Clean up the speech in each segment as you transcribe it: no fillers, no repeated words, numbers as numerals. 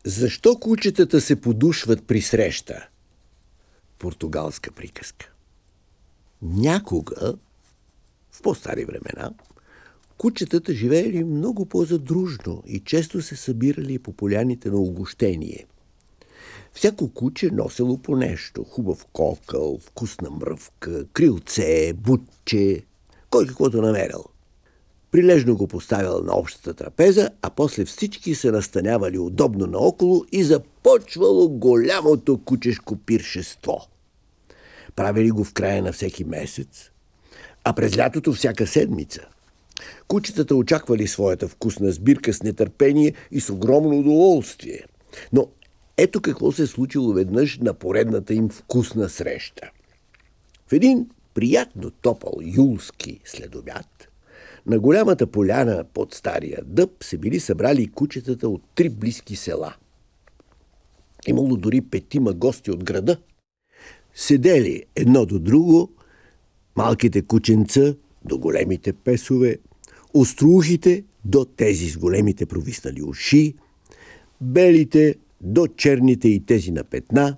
Защо кучетата се подушват при среща? Португалска приказка. Някога, в по-стари времена, кучетата живеели много по-задружно и често се събирали по поляните на угощение. Всяко куче носело по нещо. Хубав кокъл, вкусна мръвка, крилце, бутче, кой каквото намерил. Прилежно го поставял на общата трапеза, а после всички се настанявали удобно наоколо и започвало голямото кучешко пиршество. Правили го в края на всеки месец, а през лятото всяка седмица. Кучетата очаквали своята вкусна сбирка с нетърпение и с огромно удоволствие. Но ето какво се случило веднъж на поредната им вкусна среща. В един приятно топъл юлски следобед на голямата поляна под стария дъб се били събрали кучетата от 3 близки села. Имало дори 5 гости от града. Седели едно до друго малките кученца до големите песове, остроухите до тези с големите провиснали уши, белите до черните и тези на петна,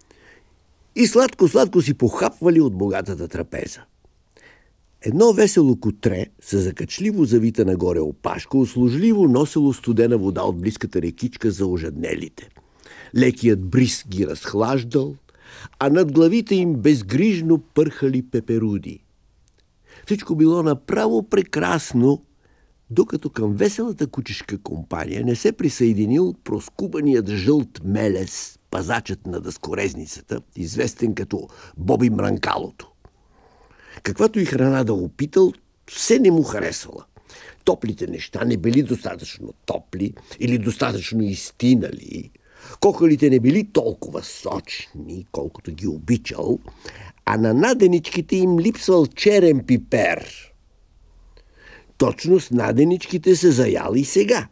и сладко-сладко си похапвали от богатата трапеза. Едно весело котре, с закачливо завита нагоре опашка, услужливо носело студена вода от близката рекичка за ожаднелите. Лекият бриз ги разхлаждал, а над главите им безгрижно пърхали пеперуди. Всичко било направо прекрасно, докато към веселата кучешка компания не се присъединил проскубаният жълт мелес, пазачът на дъскорезницата, известен като Боби Мранкалото. Каквато и храна да опитал, все не му харесвала. Топлите неща не били достатъчно топли или достатъчно изтинали. Кокалите не били толкова сочни, колкото ги обичал, а на наденичките им липсвал черен пипер. Точно с наденичките се заял и сега.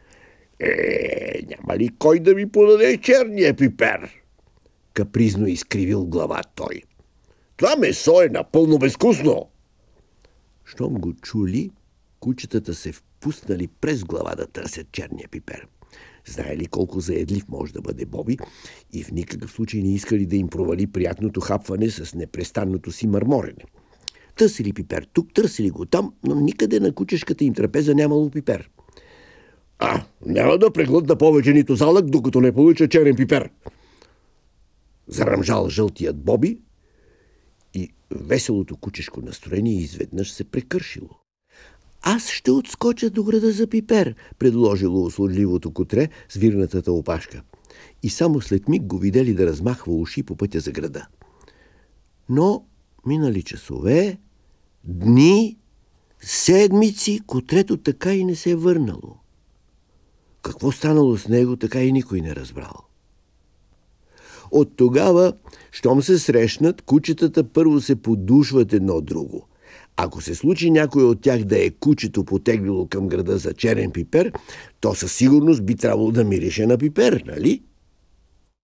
Няма ли кой да ми подаде черния пипер? Капризно изкривил глава той. Това месо е напълно безвкусно. Щом го чули, кучетата се впуснали през глава да търсят черния пипер. Знаели колко заедлив може да бъде Боби и в никакъв случай не искали да им провали приятното хапване с непрестанното си мърморене. Търсили пипер тук, търсили го там, но никъде на кучешката им трапеза нямало пипер. Няма да преглътна повече нито залък, докато не получа черен пипер. Заръмжал жълтият Боби и веселото кучешко настроение изведнъж се прекършило. Аз ще отскоча до града за пипер, предложило услужливото котре с вирнатата опашка. И само след миг го видели да размахва уши по пътя за града. Но минали часове, дни, седмици, котрето така и не се върнало. Какво станало с него, така и никой не разбрал. От тогава, щом се срещнат, кучетата първо се подушват едно друго. Ако се случи някой от тях да е кучето потеглило към града за черен пипер, то със сигурност би трябвало да мирише на пипер, нали?